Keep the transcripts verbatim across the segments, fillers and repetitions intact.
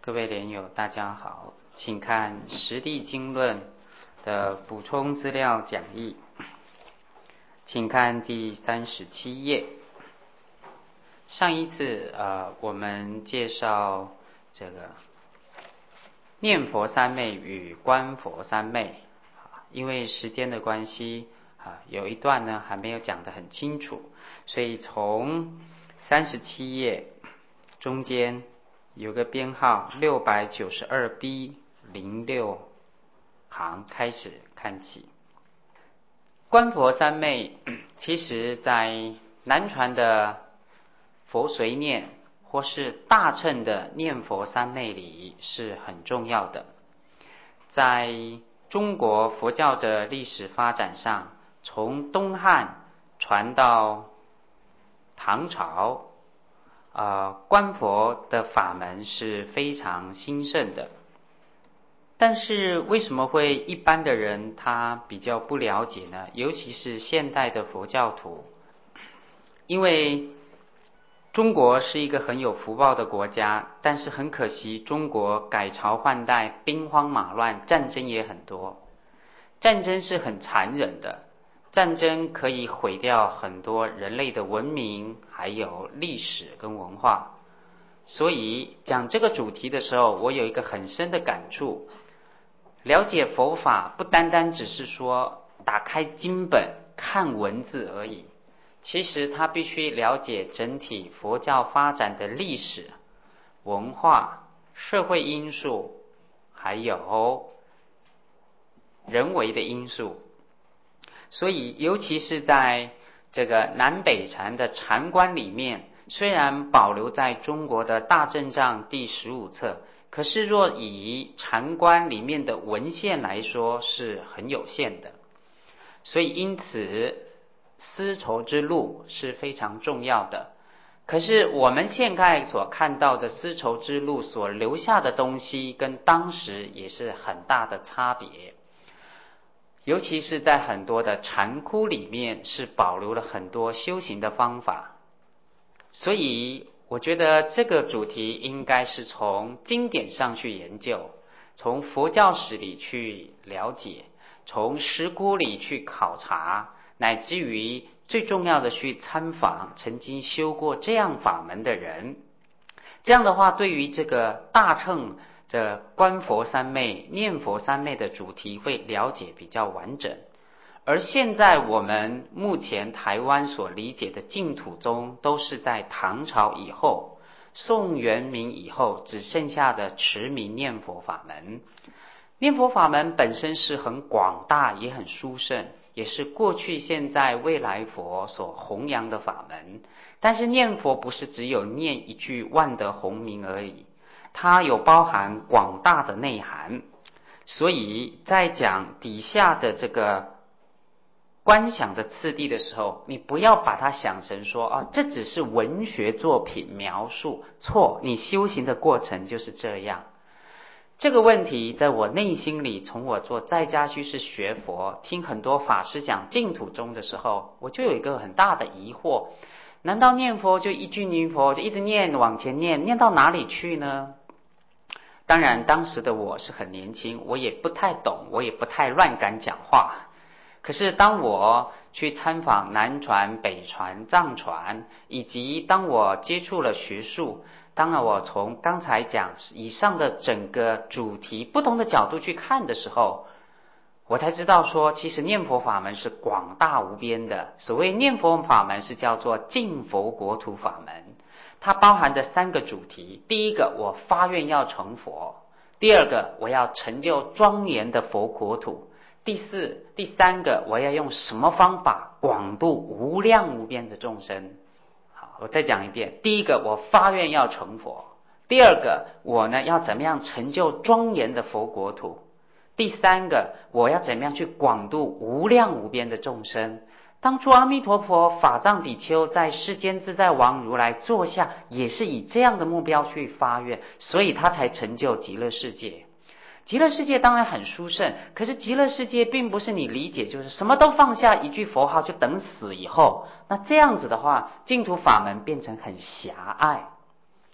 各位莲友大家好，请看《实地经论》的补充资料讲义，请看第三十七页。上一次呃，我们介绍这个念佛三昧与观佛三昧，因为时间的关系啊，有一段呢还没有讲得很清楚，所以从三十七页中间有个编号六百九十二 B 零六行开始看起。观佛三昧其实在南传的佛随念或是大乘的念佛三昧里是很重要的。在中国佛教的历史发展上，从东汉传到唐朝，呃，观佛的法门是非常兴盛的。但是为什么会一般的人他比较不了解呢？尤其是现代的佛教徒，因为中国是一个很有福报的国家，但是很可惜，中国改朝换代，兵荒马乱，战争也很多。战争是很残忍的，战争可以毁掉很多人类的文明，还有历史跟文化。所以讲这个主题的时候，我有一个很深的感触。了解佛法不单单只是说打开经本看文字而已，其实他必须了解整体佛教发展的历史、文化、社会因素，还有人为的因素。所以尤其是在这个南北禅的禅观里面，虽然保留在中国的大正藏第十五册，可是若以禅观里面的文献来说是很有限的。所以因此丝绸之路是非常重要的。可是我们现在所看到的丝绸之路所留下的东西跟当时也是很大的差别，尤其是在很多的禅窟里面是保留了很多修行的方法。所以我觉得这个主题应该是从经典上去研究，从佛教史里去了解，从石窟里去考察，乃至于最重要的去参访曾经修过这样法门的人。这样的话，对于这个大乘这观佛三昧、念佛三昧的主题会了解比较完整。而现在我们目前台湾所理解的净土宗，都是在唐朝以后、宋元明以后只剩下的持名念佛法门。念佛法门本身是很广大，也很殊胜，也是过去、现在、未来佛所弘扬的法门。但是念佛不是只有念一句万德洪名而已，它有包含广大的内涵。所以在讲底下的这个观想的次第的时候，你不要把它想成说啊，这只是文学作品描述，错，你修行的过程就是这样。这个问题在我内心里，从我做在家居士学佛，听很多法师讲净土宗的时候，我就有一个很大的疑惑，难道念佛就一句念佛就一直念往前念，念到哪里去呢？当然当时的我是很年轻，我也不太懂，我也不太乱敢讲话。可是当我去参访南传、北传、藏传，以及当我接触了学术，当然我从刚才讲以上的整个主题不同的角度去看的时候，我才知道说，其实念佛法门是广大无边的。所谓念佛法门是叫做净佛国土法门，它包含的三个主题：第一个，我发愿要成佛；第二个，我要成就庄严的佛国土；第四、第三个，我要用什么方法广度无量无边的众生。好，我再讲一遍：第一个，我发愿要成佛；第二个，我呢要怎么样成就庄严的佛国土；第三个，我要怎么样去广度无量无边的众生。当初阿弥陀佛法藏比丘在世间自在王如来座下，也是以这样的目标去发愿，所以他才成就极乐世界。极乐世界当然很殊胜，可是极乐世界并不是你理解就是什么都放下一句佛号就等死以后，那这样子的话，净土法门变成很狭隘。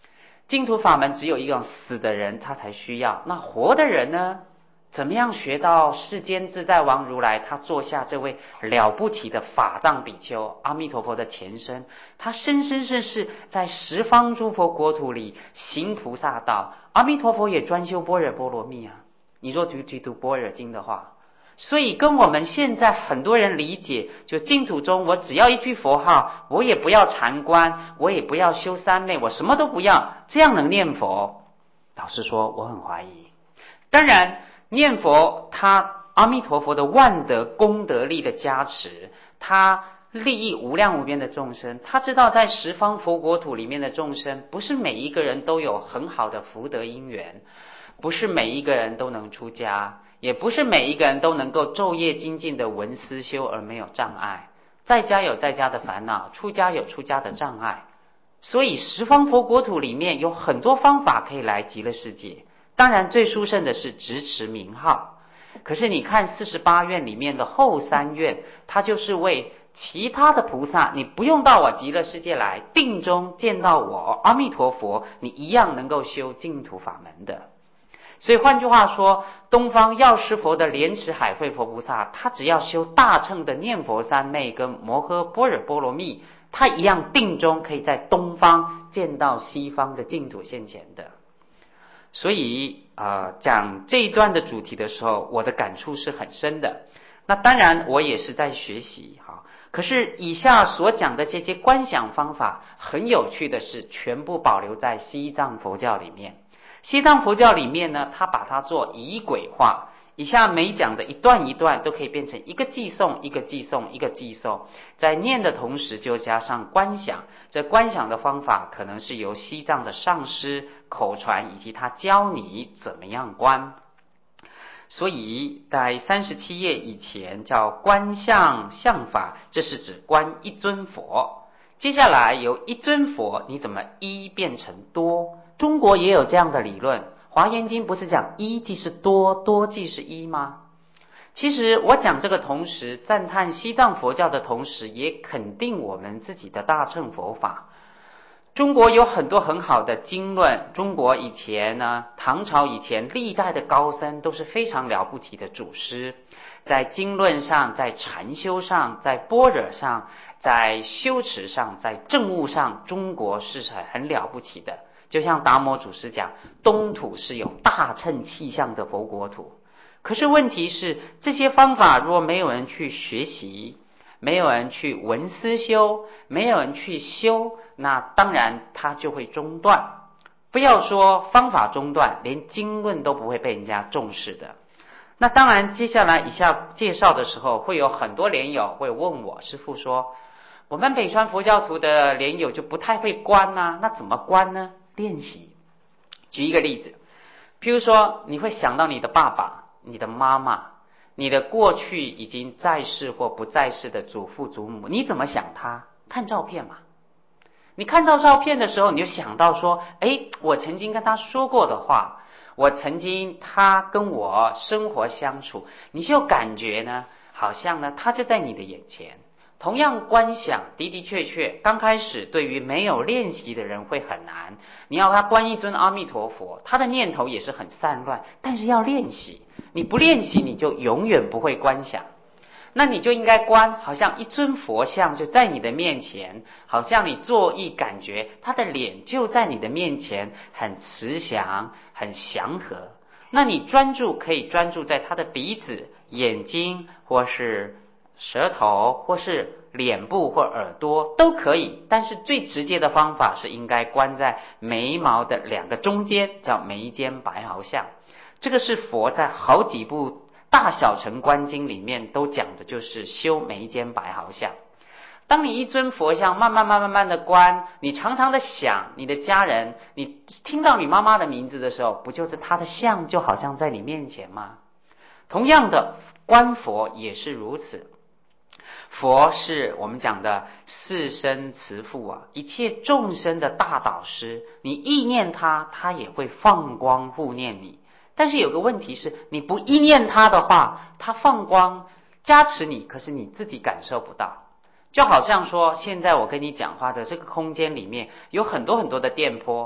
净土法门只有一种死的人他才需要，那活的人呢？怎么样学到世间自在王如来他座下这位了不起的法藏比丘，阿弥陀佛的前身，他生生世世在十方诸佛国土里行菩萨道，阿弥陀佛也专修般若波罗蜜啊。你若读读读般若经的话，所以跟我们现在很多人理解，就净土中我只要一句佛号，我也不要禅观，我也不要修三昧，我什么都不要，这样能念佛？老实说我很怀疑。当然念佛他阿弥陀佛的万德功德力的加持，他利益无量无边的众生，他知道在十方佛国土里面的众生，不是每一个人都有很好的福德因缘，不是每一个人都能出家，也不是每一个人都能够昼夜精进的闻思修而没有障碍，在家有在家的烦恼，出家有出家的障碍。所以十方佛国土里面有很多方法可以来极乐世界，当然最殊胜的是直持名号。可是你看四十八愿里面的后三愿，它就是为其他的菩萨，你不用到我极乐世界来，定中见到我阿弥陀佛，你一样能够修净土法门的。所以换句话说，东方药师佛的莲池海会佛菩萨，他只要修大乘的念佛三昧跟摩诃般若波罗蜜，他一样定中可以在东方见到西方的净土现前的。所以呃，讲这一段的主题的时候，我的感触是很深的。那当然我也是在学习哈。可是以下所讲的这些观想方法，很有趣的是，全部保留在西藏佛教里面。西藏佛教里面呢，它把它做仪轨化，以下每讲的一段一段都可以变成一个偈颂一个偈颂一个偈颂，在念的同时就加上观想，这观想的方法可能是由西藏的上师口传，以及他教你怎么样观。所以在三十七页以前叫观相相法，这是指观一尊佛。接下来由一尊佛你怎么一变成多，中国也有这样的理论，华严经不是讲一即是多，多即是一吗？其实我讲这个同时赞叹西藏佛教的同时，也肯定我们自己的大乘佛法。中国有很多很好的经论，中国以前呢，唐朝以前历代的高僧都是非常了不起的祖师，在经论上，在禅修上，在般若上，在修持上，在政务上，中国是很了不起的。就像达摩祖师讲，东土是有大乘气象的佛国土。可是问题是，这些方法如果没有人去学习，没有人去闻思修，没有人去修，那当然它就会中断。不要说方法中断，连经论都不会被人家重视的。那当然接下来以下介绍的时候，会有很多莲友会问我，师父说我们北川佛教徒的莲友就不太会观啊，那怎么观呢？练习。举一个例子，譬如说你会想到你的爸爸，你的妈妈，你的过去已经在世或不在世的祖父祖母，你怎么想他？看照片嘛。你看到照片的时候，你就想到说，诶，我曾经跟他说过的话，我曾经他跟我生活相处，你就感觉呢，好像呢他就在你的眼前。同样观想的的确确刚开始对于没有练习的人会很难，你要他观一尊阿弥陀佛，他的念头也是很散乱，但是要练习，你不练习你就永远不会观想。那你就应该观，好像一尊佛像就在你的面前，好像你坐意感觉他的脸就在你的面前，很慈祥很祥和。那你专注可以专注在他的鼻子、眼睛，或是舌头，或是脸部或耳朵都可以，但是最直接的方法是应该观在眉毛的两个中间，叫眉间白毫相。这个是佛在好几部大小乘观经里面都讲的，就是修眉间白毫相。当你一尊佛像慢慢慢慢慢的观，你常常的想你的家人，你听到你妈妈的名字的时候，不就是他的像就好像在你面前吗？同样的，观佛也是如此。佛是我们讲的四生慈父啊，一切众生的大导师，你意念他，他也会放光护念你。但是有个问题是，你不意念他的话，他放光加持你，可是你自己感受不到。就好像说现在我跟你讲话的这个空间里面有很多很多的电波，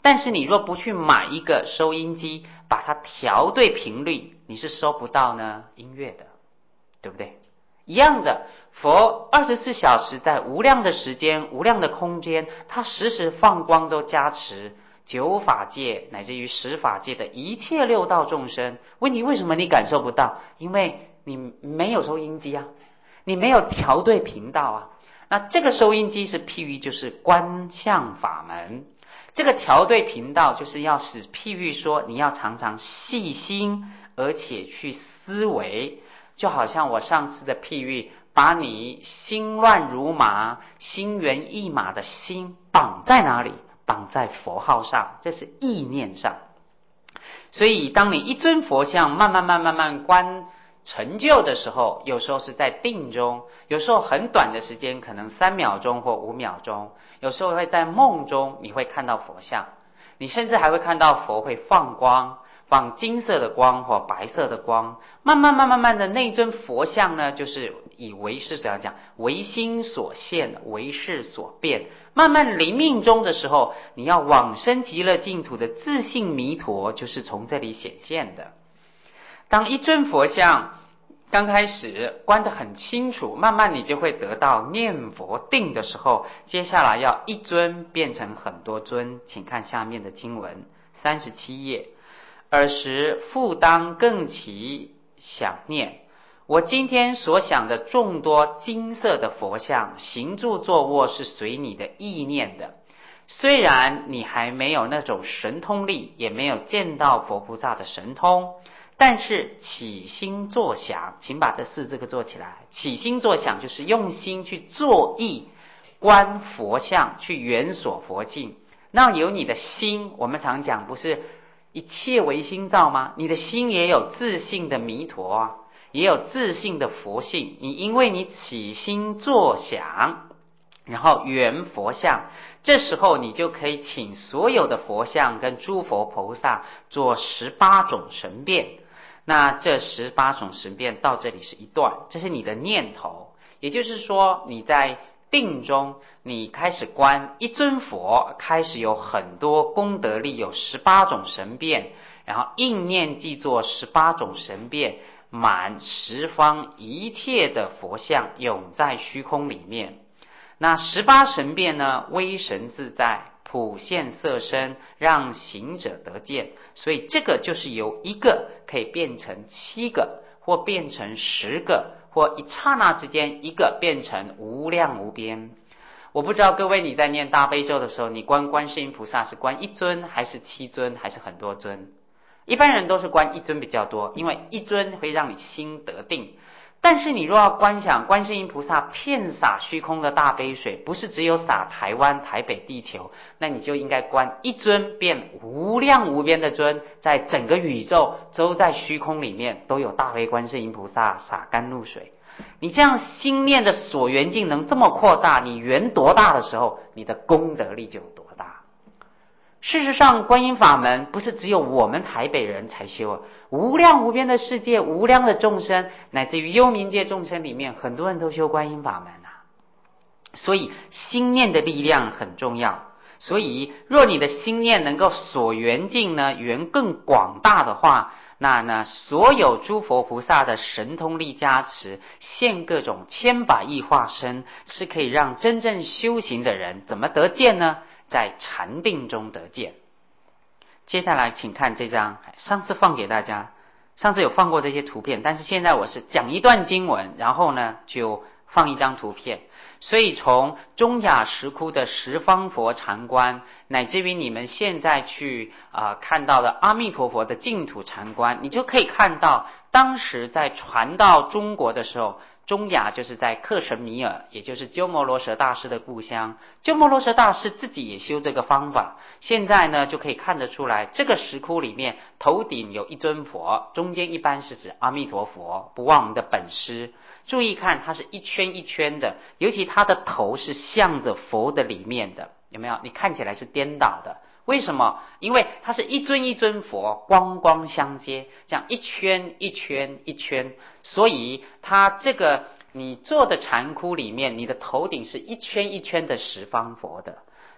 但是你若不去买一个收音机，把它调对频率，你是收不到呢音乐的，对不对？一样的，佛二十四小时在无量的时间、无量的空间，他时时放光都加持九法界乃至于十法界的一切六道众生。问题为什么你感受不到？因为你没有收音机啊，你没有调对频道啊。那这个收音机是譬喻就是观相法门，这个调对频道就是要使譬喻说你要常常细心而且去思维，就好像我上次的譬喻，把你心乱如麻、心猿意马的心绑在哪里？绑在佛号上，这是意念上。所以当你一尊佛像慢慢慢慢慢观成就的时候，有时候是在定中，有时候很短的时间，可能三秒钟或五秒钟，有时候会在梦中你会看到佛像，你甚至还会看到佛会放光，放金色的光或白色的光，慢慢慢慢慢的那尊佛像呢，就是以唯识所要讲，唯心所现，唯识所变。慢慢临命中的时候，你要往生极乐净土的自性弥陀，就是从这里显现的。当一尊佛像刚开始观得很清楚，慢慢你就会得到念佛定的时候，接下来要一尊变成很多尊。请看下面的经文三十七页，尔时复当更其想念，我今天所想的众多金色的佛像，行住坐卧是随你的意念的。虽然你还没有那种神通力，也没有见到佛菩萨的神通，但是起心坐想，请把这四字个做起来。起心坐想就是用心去作意观佛像，去圆所佛境。那有你的心，我们常讲不是一切唯心造吗？你的心也有自性的弥陀啊，也有自性的佛性。你因为你起心坐想，然后圆佛像，这时候你就可以请所有的佛像跟诸佛菩萨做十八种神变。那这十八种神变到这里是一段，这是你的念头。也就是说你在定中，你开始观一尊佛，开始有很多功德力，有十八种神变，然后应念即作十八种神变，满十方一切的佛像永在虚空里面。那十八神变呢，威神自在，普现色身，让行者得见。所以这个就是由一个可以变成七个，或变成十个，或一刹那之间一个变成无量无边。我不知道各位你在念大悲咒的时候，你观观世音菩萨是观一尊还是七尊还是很多尊？一般人都是观一尊比较多，因为一尊会让你心得定。但是你若要观想观世音菩萨遍洒虚空的大悲水，不是只有洒台湾台北地球，那你就应该观一尊变无量无边的尊，在整个宇宙都在虚空里面都有大悲观世音菩萨洒甘露水。你这样心念的所缘境能这么扩大，你缘多大的时候，你的功德力就有多大。事实上观音法门不是只有我们台北人才修啊，无量无边的世界，无量的众生，乃至于幽冥界众生里面，很多人都修观音法门啊。所以心念的力量很重要。所以若你的心念能够所缘境呢缘更广大的话，那呢所有诸佛菩萨的神通力加持，现各种千百亿化身，是可以让真正修行的人怎么得见呢？在禅定中得见。接下来请看这张，上次放给大家，上次有放过这些图片，但是现在我是讲一段经文，然后呢就放一张图片。所以从中雅石窟的十方佛禅观，乃至于你们现在去啊、呃、看到的阿弥陀佛的净土禅观，你就可以看到当时在传到中国的时候，中雅就是在克什米尔，也就是鸠摩罗什大师的故乡。鸠摩罗什大师自己也修这个方法。现在呢就可以看得出来，这个石窟里面头顶有一尊佛，中间一般是指阿弥陀佛，不忘我们的本师。注意看，它是一圈一圈的，尤其它的头是向着佛的里面的，有没有？你看起来是颠倒的。为什么？因为它是一尊一尊佛光光相接，这样一圈一圈一圈，所以它这个你坐的禅窟里面，你的头顶是一圈一圈的十方佛的。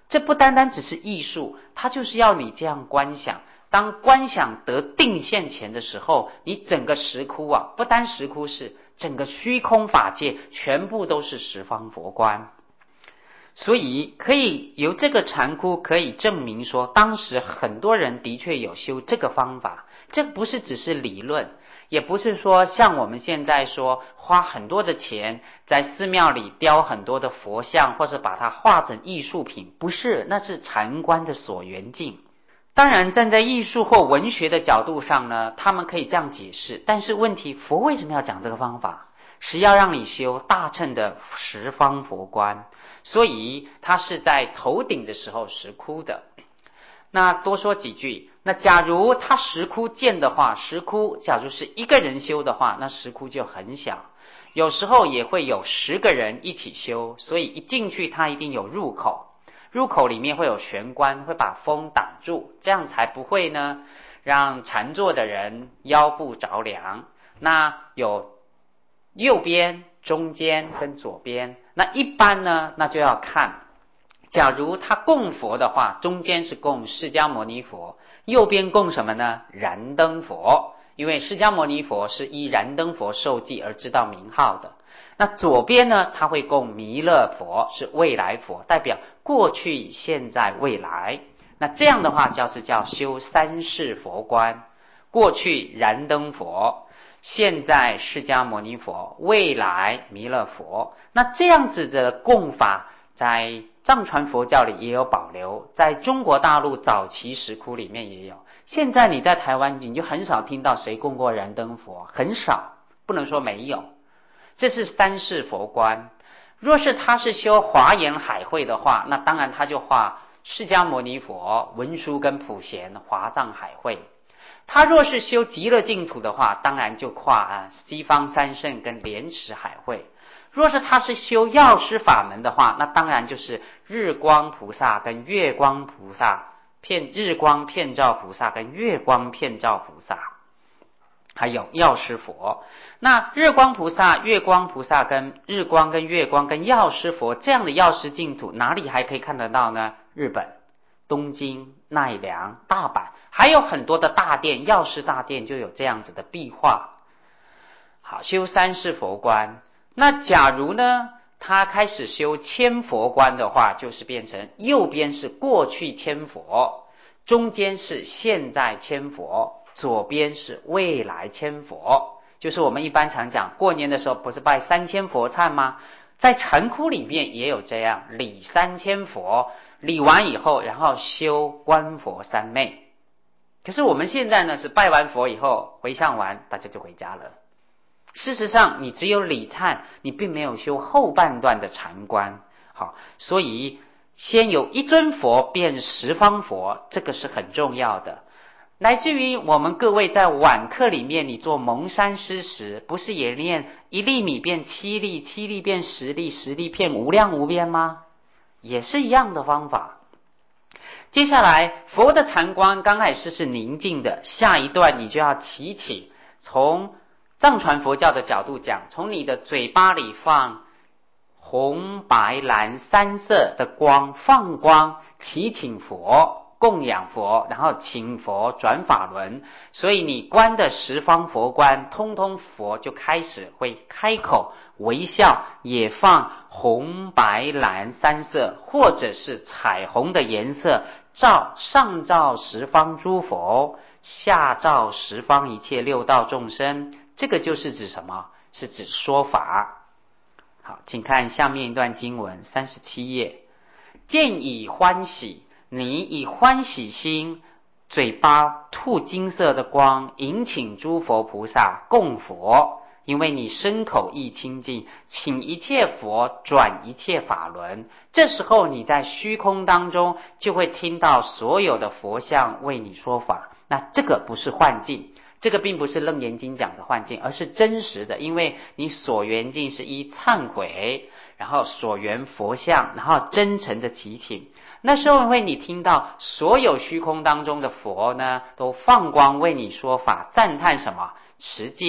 这不单单只是艺术，它就是要你这样观想。当观想得定现前的时候，你整个实窟啊，不单实窟是整个虚空法界全部都是十方佛观。所以可以由这个禅窟可以证明说，当时很多人的确有修这个方法。这不是只是理论，也不是说像我们现在说花很多的钱在寺庙里雕很多的佛像，或是把它画成艺术品，不是，那是禅观的所缘境。当然站在艺术或文学的角度上呢，他们可以这样解释，但是问题，佛为什么要讲这个方法？是要让你修大乘的十方佛观，所以它是在头顶的时候实窟的。那多说几句，那假如他实窟见的话，实窟假如是一个人修的话，那实窟就很小，有时候也会有十个人一起修，所以一进去它一定有入口，入口里面会有玄关，会把风挡住，这样才不会呢让禅坐的人腰部着凉。那有右边、中间跟左边，那一般呢，那就要看，假如他供佛的话，中间是供释迦牟尼佛，右边供什么呢？燃灯佛，因为释迦牟尼佛是依燃灯佛受记而知道名号的。那左边呢，他会供弥勒佛，是未来佛，代表过去、现在、未来。那这样的话，就是叫修三世佛观，过去燃灯佛，现在释迦牟尼佛，未来弥勒佛。那这样子的供法，在藏传佛教里也有保留，在中国大陆早期石窟里面也有。现在你在台湾，你就很少听到谁供过燃灯佛，很少，不能说没有。这是三世佛观。若是他是修华严海会的话，那当然他就画释迦牟尼佛、文殊跟普贤华藏海会。他若是修极乐净土的话，当然就画啊西方三圣跟莲池海会。若是他是修药师法门的话，那当然就是日光菩萨跟月光菩萨，片日光遍照菩萨跟月光遍照菩萨，还有药师佛。那日光菩萨、月光菩萨跟日光跟月光跟药师佛这样的药师净土，哪里还可以看得到呢？日本、东京、奈良、大阪，还有很多的大殿，药师大殿就有这样子的壁画。好，修三世佛观。那假如呢，他开始修千佛观的话，就是变成右边是过去千佛，中间是现在千佛，左边是未来千佛。就是我们一般常讲，过年的时候不是拜三千佛忏吗？在禅窟里面也有这样，礼三千佛，礼完以后，然后修观佛三昧。可是我们现在呢，是拜完佛以后，回向完，大家就回家了。事实上，你只有礼忏，你并没有修后半段的禅观。好，所以先有一尊佛变十方佛，这个是很重要的。乃至于我们各位在晚课里面，你做蒙山施食，不是也念一粒米变七粒，七粒变十粒，十粒变无量无边吗？也是一样的方法。接下来佛的禅观刚开始是宁静的，下一段你就要祈请，从藏传佛教的角度讲，从你的嘴巴里放红白蓝三色的光，放光祈请佛，供养佛，然后请佛转法轮。所以你观的十方佛观，通通佛就开始会开口微笑，也放红白蓝三色，或者是彩虹的颜色，照上照十方诸佛，下照十方一切六道众生。这个就是指什么？是指说法。好，请看下面一段经文，三十七页。见以欢喜，你以欢喜心，嘴巴吐金色的光，迎请诸佛菩萨供佛。因为你身口意清净，请一切佛转一切法轮。这时候你在虚空当中，就会听到所有的佛像为你说法。那这个不是幻境，这个并不是楞严经讲的幻境，而是真实的。因为你所缘境是依忏悔，然后所缘佛像，然后真诚的祈请。那时候会你听到所有虚空当中的佛呢，都放光为你说法，赞叹什么？持戒、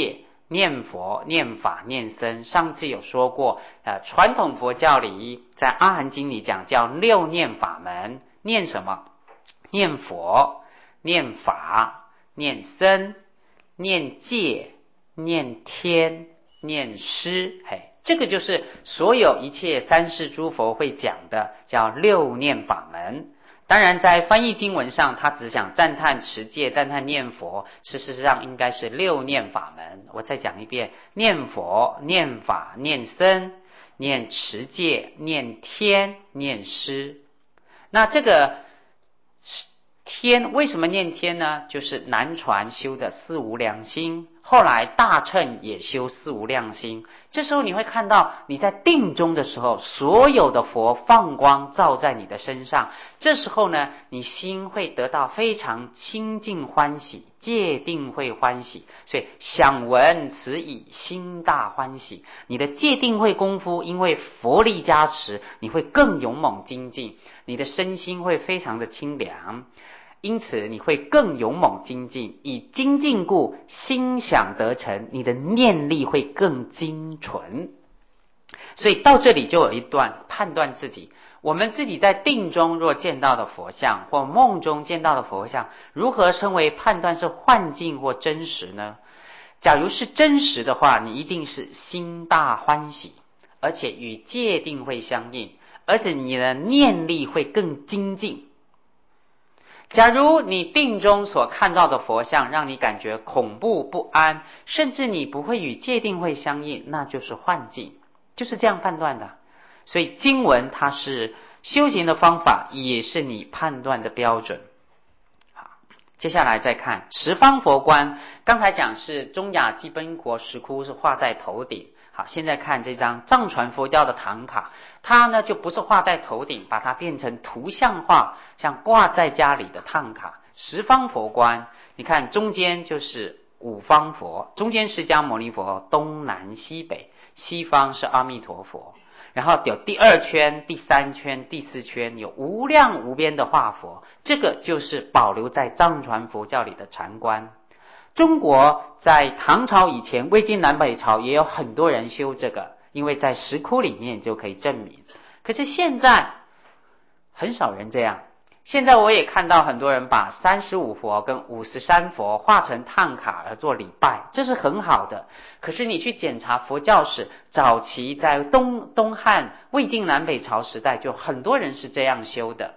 念佛、念法、念僧。上次有说过，呃，传统佛教里在阿含经里讲叫六念法门，念什么？念佛、念法、念僧、念戒、念天、念师。嘿，这个就是所有一切三世诸佛会讲的，叫六念法门。当然在翻译经文上，他只想赞叹持戒、赞叹念佛，事实上应该是六念法门。我再讲一遍：念佛、念法、念僧、念持戒、念天、念师。那这个天为什么念天呢？就是南传修的四无量心，后来大乘也修四无量心。这时候你会看到，你在定中的时候，所有的佛放光照在你的身上，这时候呢，你心会得到非常清净欢喜，戒定会欢喜，所以想闻此已，心大欢喜。你的戒定慧功夫因为佛力加持，你会更勇猛精进，你的身心会非常的清凉，因此你会更勇猛精进，以精进故，心想得成，你的念力会更精纯。所以到这里就有一段判断自己，我们自己在定中若见到的佛像，或梦中见到的佛像，如何称为判断是幻境或真实呢？假如是真实的话，你一定是心大欢喜，而且与戒定会相应，而且你的念力会更精进。假如你定中所看到的佛像让你感觉恐怖不安，甚至你不会与戒定会相应，那就是幻境，就是这样判断的。所以经文它是修行的方法，也是你判断的标准。好，接下来再看十方佛观，刚才讲是中亚基本国石窟是画在头顶。好，现在看这张藏传佛教的唐卡，它呢就不是画在头顶，把它变成图像化，像挂在家里的唐卡。十方佛观，你看中间就是五方佛，中间释迦牟尼佛，东南西北，西方是阿弥陀佛，然后有第二圈、第三圈、第四圈，有无量无边的化佛，这个就是保留在藏传佛教里的禅观。中国在唐朝以前，魏晋南北朝也有很多人修这个，因为在石窟里面就可以证明。可是现在很少人这样。现在我也看到很多人把三十五佛跟五十三佛画成唐卡而做礼拜，这是很好的。可是你去检查佛教史，早期在东东汉、魏晋南北朝时代，就很多人是这样修的。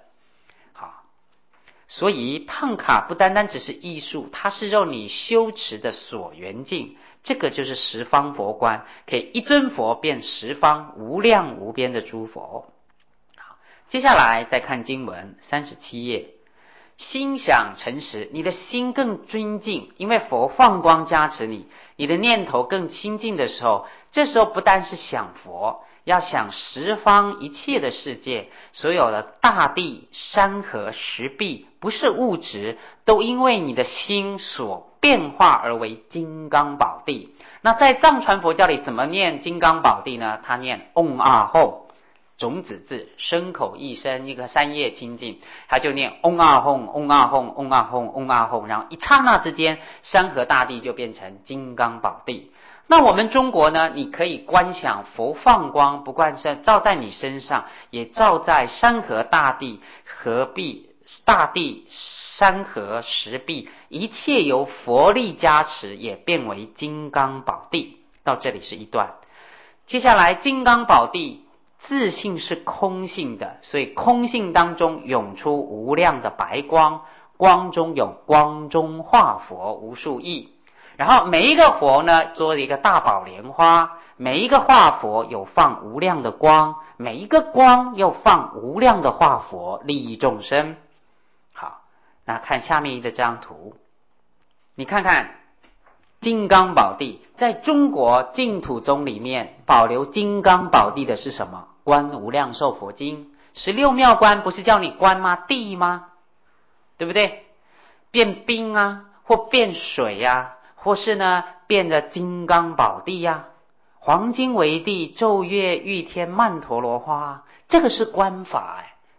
所以唐卡不单单只是艺术，它是让你修持的所缘境，这个就是十方佛观，可以一尊佛变十方无量无边的诸佛。好，接下来再看经文三十七页，心想诚实，你的心更尊敬，因为佛放光加持你，你的念头更清净的时候，这时候不单是想佛，要想十方一切的世界，所有的大地、山河、石壁，不是物质，都因为你的心所变化而为金刚宝地。那在藏传佛教里怎么念金刚宝地呢？他念嗡啊吽，种子字，身口意身，一个三业清净，他就念嗡啊吽，嗡啊吽，嗡啊吽，嗡啊吽，然后一刹那之间，山河大地就变成金刚宝地。那我们中国呢，你可以观想佛放光，不光是照在你身上，也照在山河大地、河壁、大地、山河、石壁，一切由佛力加持，也变为金刚宝地。到这里是一段。接下来金刚宝地自性是空性的，所以空性当中涌出无量的白光，光中有光中化佛无数亿。然后每一个佛呢，做了一个大宝莲花，每一个化佛有放无量的光，每一个光又放无量的化佛，利益众生。好，那看下面的这张图，你看看金刚宝地，在中国净土宗里面保留金刚宝地的是什么？观无量寿佛经。十六妙观不是叫你观吗？地吗？对不对？变冰啊，或变水啊，或是呢变得金刚宝地呀、啊，黄金为地，昼月玉天曼陀罗花，这个是观法哎，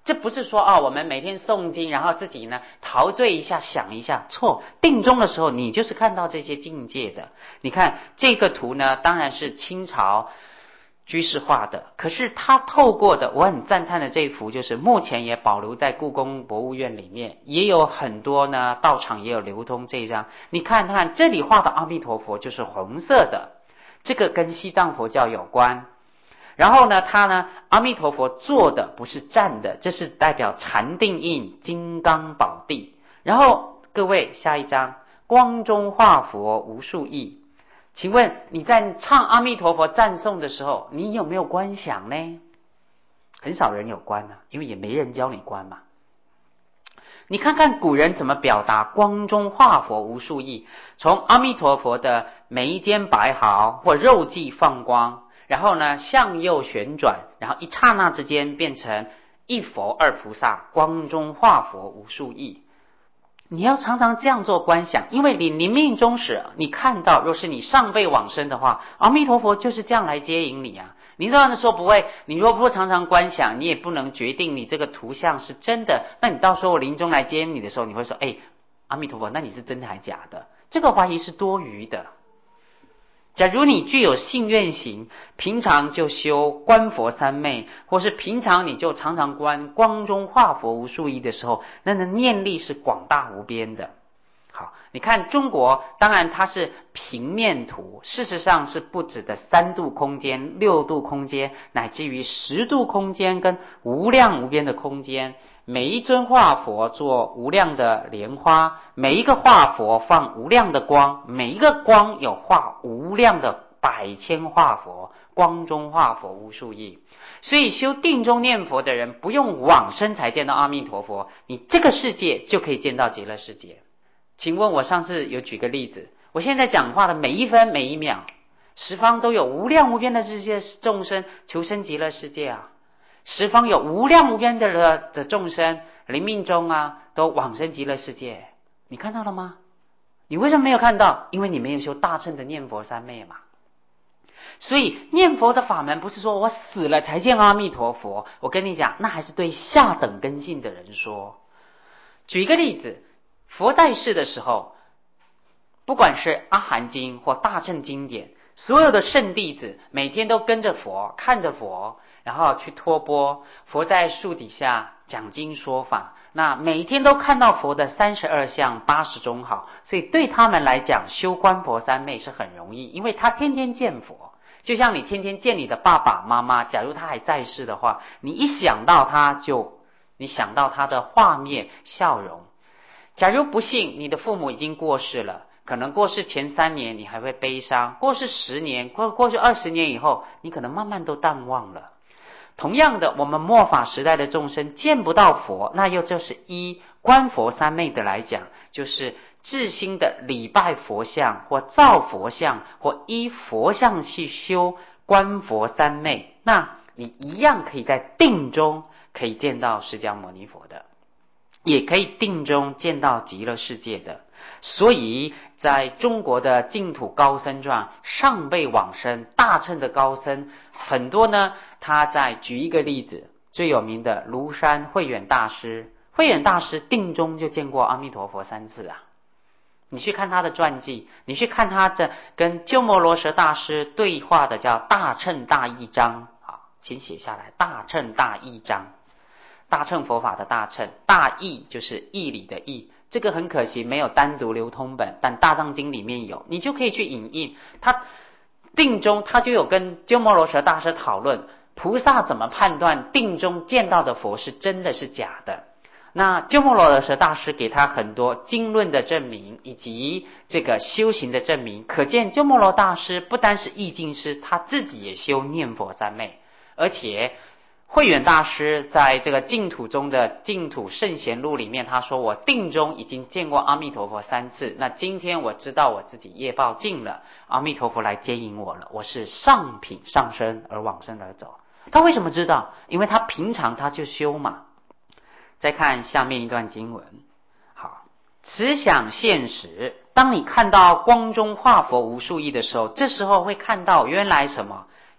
这不是说啊、哦，我们每天诵经，然后自己呢陶醉一下，想一下。错，定中的时候，你就是看到这些境界的。你看这个图呢，当然是清朝居士画的，可是他透过的，我很赞叹的这一幅，就是目前也保留在故宫博物院里面，也有很多呢道场也有流通这一张。你看看这里画的阿弥陀佛就是红色的，这个跟西藏佛教有关。然后呢，他呢，阿弥陀佛坐的不是站的，这是代表禅定印金刚宝地。然后各位下一张，光中化佛无数亿。请问你在唱阿弥陀佛赞颂的时候，你有没有观想呢？很少人有观啊，因为也没人教你观嘛。你看看古人怎么表达光中化佛无数亿，从阿弥陀佛的眉间白毫或肉髻放光，然后呢向右旋转，然后一刹那之间变成一佛二菩萨，光中化佛无数亿。你要常常这样做观想，因为你临命终时，你看到若是你尚未往生的话，阿弥陀佛就是这样来接引你啊。你这样的说不会，你若不常常观想，你也不能决定你这个图像是真的。那你到时候我临终来接你的时候，你会说，哎，阿弥陀佛，那你是真的还假的？这个怀疑是多余的。假如你具有信愿行，平常就修观佛三昧，或是平常你就常常观光中化佛无数亿的时候，那的念力是广大无边的。好，你看中国，当然它是平面图，事实上是不止的三度空间、六度空间，乃至于十度空间跟无量无边的空间。每一尊画佛做无量的莲花，每一个画佛放无量的光，每一个光有画无量的百千画佛，光中画佛无数亿。所以修定中念佛的人，不用往生才见到阿弥陀佛，你这个世界就可以见到极乐世界。请问我上次有举个例子，我现在讲话的每一分每一秒，十方都有无量无边的这些众生求生极乐世界啊，十方有无量无边的的众生临命中啊都往生极乐世界，你看到了吗？你为什么没有看到？因为你没有修大乘的念佛三昧嘛。所以念佛的法门不是说我死了才见阿弥陀佛，我跟你讲，那还是对下等根性的人说。举一个例子，佛在世的时候，不管是阿含经或大乘经典，所有的圣弟子每天都跟着佛，看着佛，然后去托钵。佛在树底下讲经说法，那每天都看到佛的三十二相八十种好，所以对他们来讲，修观佛三昧是很容易，因为他天天见佛。就像你天天见你的爸爸妈妈，假如他还在世的话，你一想到他就，你想到他的画面笑容。假如不幸你的父母已经过世了，可能过世前三年你还会悲伤，过世十年，过过去二十年以后，你可能慢慢都淡忘了。同样的，我们末法时代的众生见不到佛，那又就是依观佛三昧的来讲，就是至心的礼拜佛像，或造佛像，或依佛像去修观佛三昧，那你一样可以在定中可以见到释迦牟尼佛的，也可以定中见到极乐世界的。所以在中国的净土高僧传，尚未往生大乘的高僧很多呢。他在举一个例子，最有名的庐山慧远大师，慧远大师定中就见过阿弥陀佛三次啊。你去看他的传记，你去看他的跟鸠摩罗什大师对话的叫大乘大义章，好，请写下来，大乘大义章。大乘佛法的大乘，大义就是义理的义，这个很可惜没有单独流通本，但大藏经里面有，你就可以去引印。他定中他就有跟鸠摩罗什大师讨论，菩萨怎么判断定中见到的佛是真的是假的。那鸠摩罗什大师给他很多经论的证明，以及这个修行的证明，可见鸠摩罗大师不单是义经师，他自己也修念佛三昧。而且慧远大师在这个净土中的净土圣贤录里面，他说我定中已经见过阿弥陀佛三次，那今天我知道我自己业报尽了，阿弥陀佛来接引我了，我是上品上生而往生而走。他为什么知道？因为他平常他就修嘛。再看下面一段经文，好，此想现实。当你看到光中化佛无数亿的时候，这时候会看到原来什么？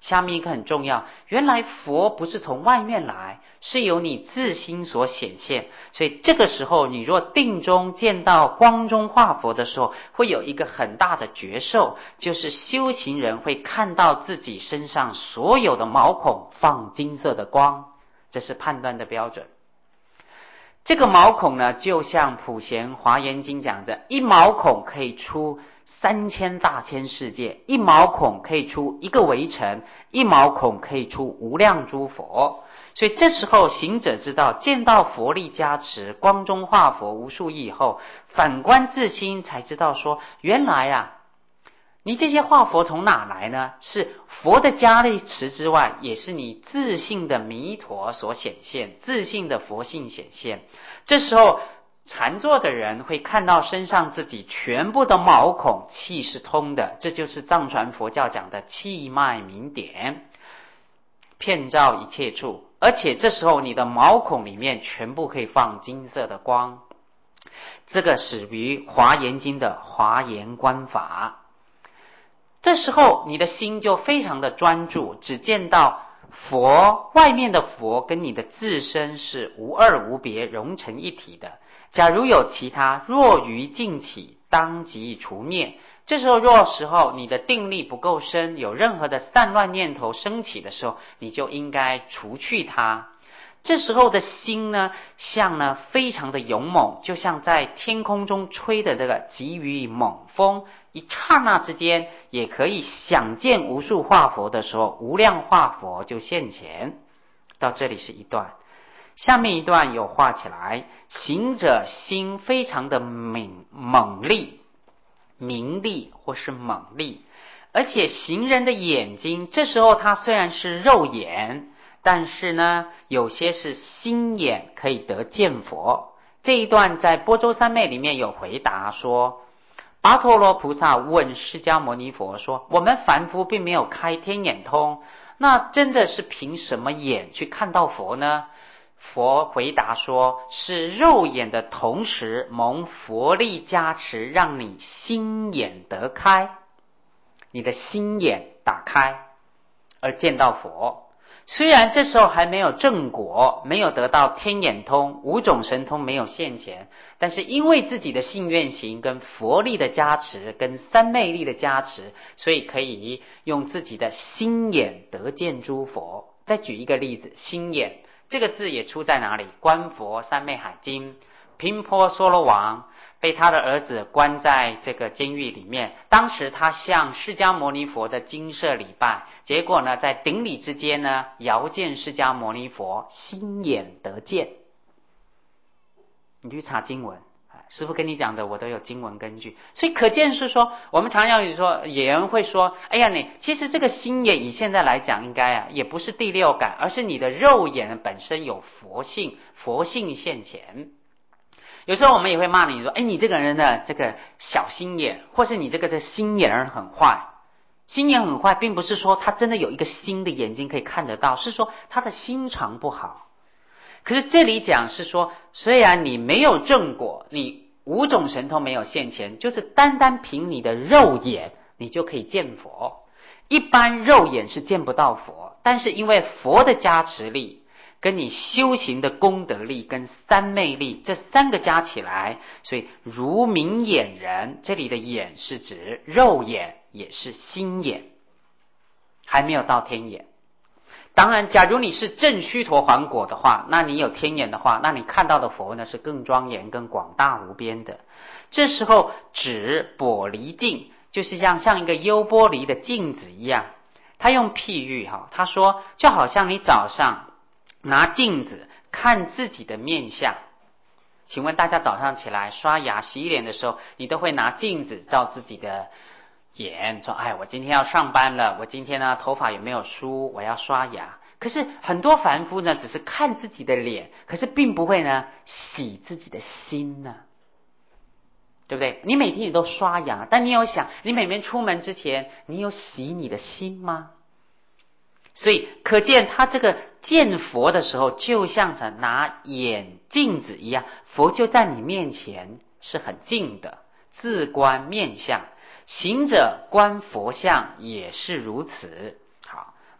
下面一个很重要，原来佛不是从外面来，是由你自心所显现。所以这个时候你若定中见到光中化佛的时候，会有一个很大的觉受，就是修行人会看到自己身上所有的毛孔放金色的光，这是判断的标准。这个毛孔呢，就像普贤华严经讲的，一毛孔可以出三千大千世界，一毛孔可以出一个围城，一毛孔可以出无量诸佛。所以这时候行者知道，见到佛力加持，光中化佛无数亿以后，反观自心才知道说，原来啊，你这些化佛从哪来呢？是佛的加持之外，也是你自性的弥陀所显现，自性的佛性显现。这时候禅坐的人会看到身上自己全部的毛孔气是通的，这就是藏传佛教讲的气脉明点，遍照一切处。而且这时候你的毛孔里面全部可以放金色的光，这个始于华严经的华严观法。这时候你的心就非常的专注，只见到佛，外面的佛跟你的自身是无二无别，融成一体的。假如有其他，若于尽起，当即除灭。这时候若时候你的定力不够深，有任何的散乱念头升起的时候，你就应该除去它。这时候的心呢，像呢非常的勇猛，就像在天空中吹的这个急雨猛风，一刹那之间也可以想见无数化佛的时候，无量化佛就现前。到这里是一段，下面一段有画起来，行者心非常的猛猛力，明力或是猛力，而且行人的眼睛，这时候它虽然是肉眼，但是呢有些是心眼，可以得见佛。这一段在般舟三昧里面有回答说，跋陀罗菩萨问释迦牟尼佛说，我们凡夫并没有开天眼通，那真的是凭什么眼去看到佛呢？佛回答说，是肉眼的同时蒙佛力加持，让你心眼得开，你的心眼打开而见到佛。虽然这时候还没有正果，没有得到天眼通，五种神通没有现前，但是因为自己的信愿行跟佛力的加持跟三昧力的加持，所以可以用自己的心眼得见诸佛。再举一个例子，心眼这个字也出在哪里？观佛三昧海经，频婆娑罗王被他的儿子关在这个监狱里面，当时他向释迦牟尼佛的精舍礼拜，结果呢在顶礼之间呢，遥见释迦牟尼佛，心眼得见。你去查经文，师父跟你讲的我都有经文根据。所以可见是说，我们常常有说，有人会说，哎呀你其实这个心眼以现在来讲应该啊也不是第六感，而是你的肉眼本身有佛性，佛性现前。有时候我们也会骂你说，哎，你这个人的这个小心眼，或是你这个这心眼很坏。心眼很坏并不是说他真的有一个新的眼睛可以看得到，是说他的心肠不好。可是这里讲是说，虽然你没有正果，你五种神通没有现前，就是单单凭你的肉眼你就可以见佛。一般肉眼是见不到佛，但是因为佛的加持力跟你修行的功德力跟三昧力，这三个加起来，所以如明眼人，这里的眼是指肉眼，也是心眼，还没有到天眼。当然假如你是正须陀洹果的话，那你有天眼的话，那你看到的佛呢是更庄严更广大无边的。这时候指玻璃镜，就是像像一个优玻璃的镜子一样。他用譬喻哈，他说就好像你早上拿镜子看自己的面相。请问大家早上起来刷牙洗脸的时候，你都会拿镜子照自己的眼，说哎，我今天要上班了，我今天呢头发有没有梳，我要刷牙。可是很多凡夫呢只是看自己的脸，可是并不会呢洗自己的心呢，对不对？你每天你都刷牙，但你有想你每天出门之前你有洗你的心吗？所以可见他这个见佛的时候就像是拿眼镜子一样，佛就在你面前是很近的，自观面相。行者观佛相也是如此。好，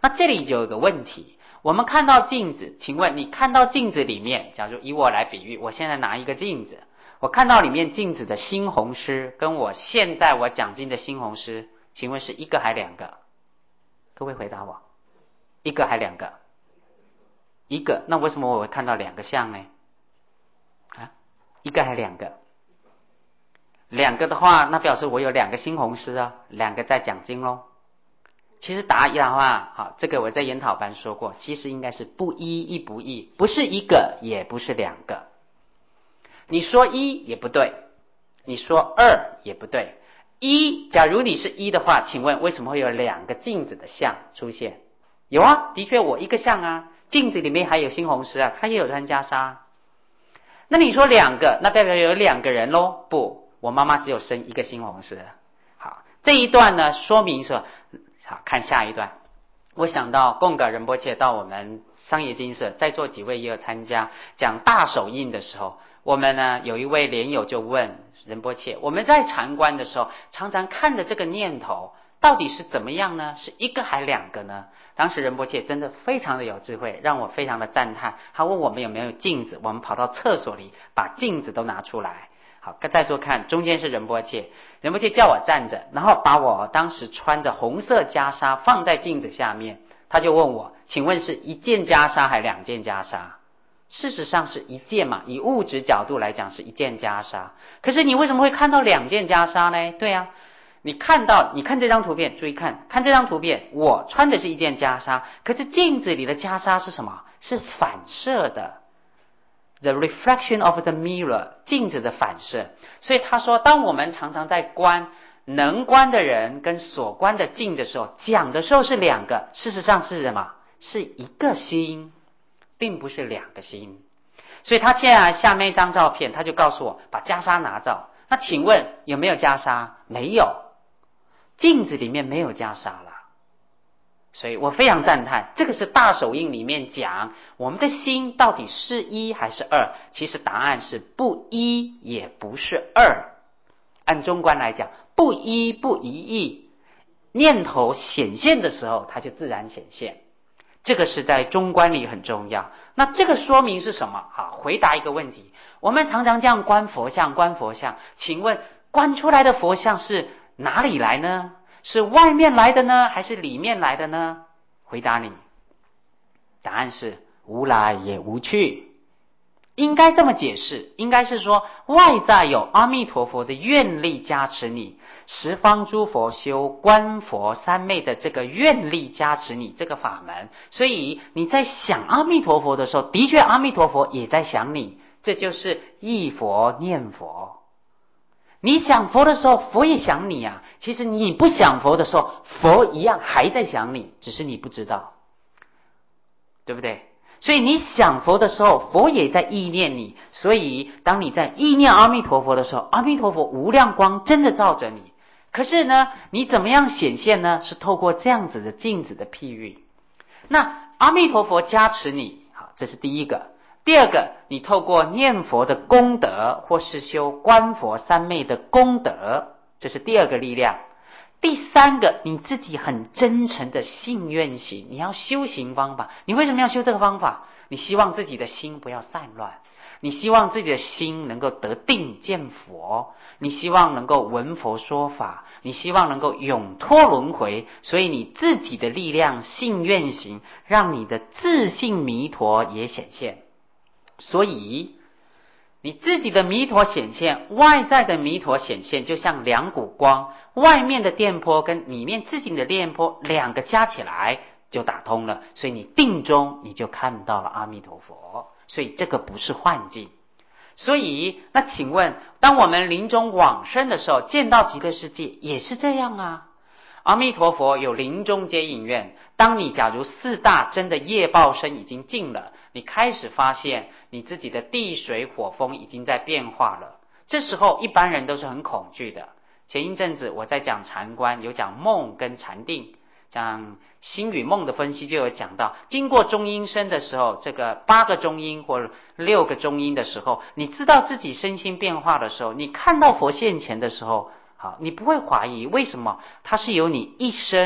那这里就有个问题，我们看到镜子，请问你看到镜子里面，假如以我来比喻，我现在拿一个镜子，我看到里面镜子的猩红狮，跟我现在我讲经的猩红狮，请问是一个还两个？各位回答我，一个还两个？一个。那为什么我会看到两个像呢？啊，一个还两个？两个的话，那表示我有两个猩红狮啊，两个在讲经咯。其实答案的话，好，这个我在研讨班说过，其实应该是不一亦不异，不是一个，也不是两个。你说一也不对，你说二也不对。一，假如你是一的话，请问为什么会有两个镜子的像出现？有啊，的确我一个像啊，镜子里面还有猩红狮啊，它也有穿袈裟。那你说两个，那代表有两个人咯？不，我妈妈只有生一个猩红狮。好，这一段呢，说明说，好，看下一段。我想到贡嘎仁波切到我们商业精舍，在座几位也有参加讲大手印的时候，我们呢有一位莲友就问仁波切，我们在禅观的时候，常常看着这个念头到底是怎么样呢？是一个还两个呢？当时仁波切真的非常的有智慧，让我非常的赞叹。他问我们有没有镜子，我们跑到厕所里把镜子都拿出来。好，在座看，中间是仁波切，仁波切叫我站着，然后把我当时穿着红色袈裟放在镜子下面，他就问我，请问是一件袈裟还两件袈裟？事实上是一件嘛，以物质角度来讲是一件袈裟，可是你为什么会看到两件袈裟呢？对啊，你看到，你看这张图片，注意看，看这张图片，我穿的是一件袈裟，可是镜子里的袈裟是什么？是反射的。The reflection of the mirror， 镜子的反射。所以他说，当我们常常在观能观的人跟所观的境的时候，讲的时候是两个，事实上是什么？是一个心，并不是两个心。所以他现在下面一张照片，他就告诉我把袈裟拿走。那请问有没有袈裟？没有，镜子里面没有袈裟了。所以我非常赞叹，这个是大手印里面讲我们的心到底是一还是二？其实答案是不一也不是二。按中观来讲，不一不一异，念头显现的时候它就自然显现，这个是在中观里很重要。那这个说明是什么？好，回答一个问题，我们常常这样观佛像观佛像，请问观出来的佛像是哪里来呢？是外面来的呢，还是里面来的呢？回答你，答案是无来也无去。应该这么解释，应该是说外在有阿弥陀佛的愿力加持你，十方诸佛修观佛三昧的这个愿力加持你这个法门，所以你在想阿弥陀佛的时候，的确阿弥陀佛也在想你，这就是忆佛念佛。你想佛的时候，佛也想你啊。其实你不想佛的时候，佛一样还在想你，只是你不知道，对不对？所以你想佛的时候，佛也在意念你。所以当你在意念阿弥陀佛的时候，阿弥陀佛无量光真的照着你。可是呢，你怎么样显现呢？是透过这样子的镜子的譬喻。那阿弥陀佛加持你，好，这是第一个。第二个，你透过念佛的功德，或是修观佛三昧的功德，这是第二个力量。第三个，你自己很真诚的信愿行，你要修行方法。你为什么要修这个方法？你希望自己的心不要散乱，你希望自己的心能够得定见佛，你希望能够闻佛说法，你希望能够永脱轮回。所以你自己的力量信愿行，让你的自信弥陀也显现。所以你自己的弥陀显现，外在的弥陀显现，就像两股光，外面的电波跟里面自己的电波两个加起来就打通了，所以你定中你就看到了阿弥陀佛。所以这个不是幻境。所以那请问，当我们临终往生的时候，见到极乐世界也是这样啊。阿弥陀佛有临终接引愿，当你假如四大真的业报身已经尽了，你开始发现你自己的地水火风已经在变化了，这时候一般人都是很恐惧的。前一阵子我在讲禅观，有讲梦跟禅定，讲心与梦的分析，就有讲到经过中阴身的时候，这个八个中阴或六个中阴的时候，你知道自己身心变化的时候，你看到佛现前的时候，好，你不会怀疑，为什么？它是由你一生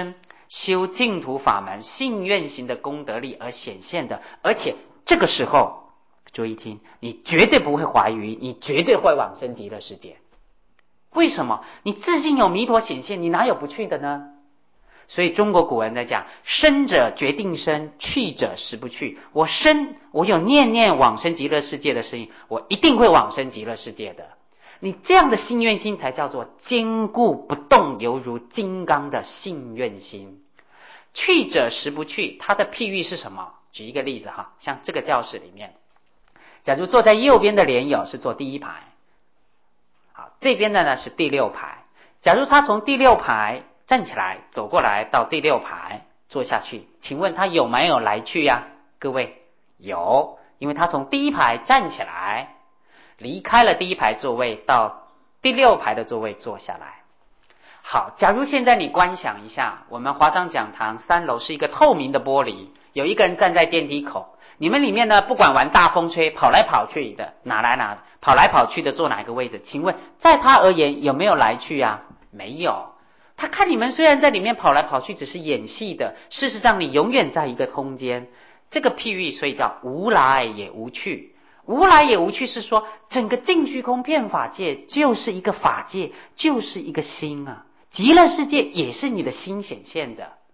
修净土法门信愿行的功德力而显现的。而且这个时候注意听，你绝对不会怀疑，你绝对会往生极乐世界。为什么？你自信有弥陀显现，你哪有不去的呢？所以中国古人在讲，生者决定生，去者实不去。我生，我有念念往生极乐世界的声音，我一定会往生极乐世界的。你这样的信愿心才叫做坚固不动，犹如金刚的信愿心。去者实不去，它的譬喻是什么？举一个例子哈，像这个教室里面，假如坐在右边的莲友是坐第一排，好，这边的呢是第六排。假如他从第六排站起来走过来到第六排坐下去，请问他有没有来去呀？各位，有，因为他从第一排站起来，离开了第一排座位到第六排的座位坐下来。好，假如现在你观想一下，我们华藏讲堂三楼是一个透明的玻璃，有一个人站在电梯口，你们里面呢不管玩大风吹跑来跑去的，哪来哪跑来跑去的坐哪个位置？请问在他而言有没有来去啊？没有。他看你们虽然在里面跑来跑去，只是演戏的，事实上你永远在一个空间。这个譬喻所以叫无来也无去。无来也无去是说，整个净虚空遍法界就是一个法界，就是一个心啊。极乐世界也是你的心显现的。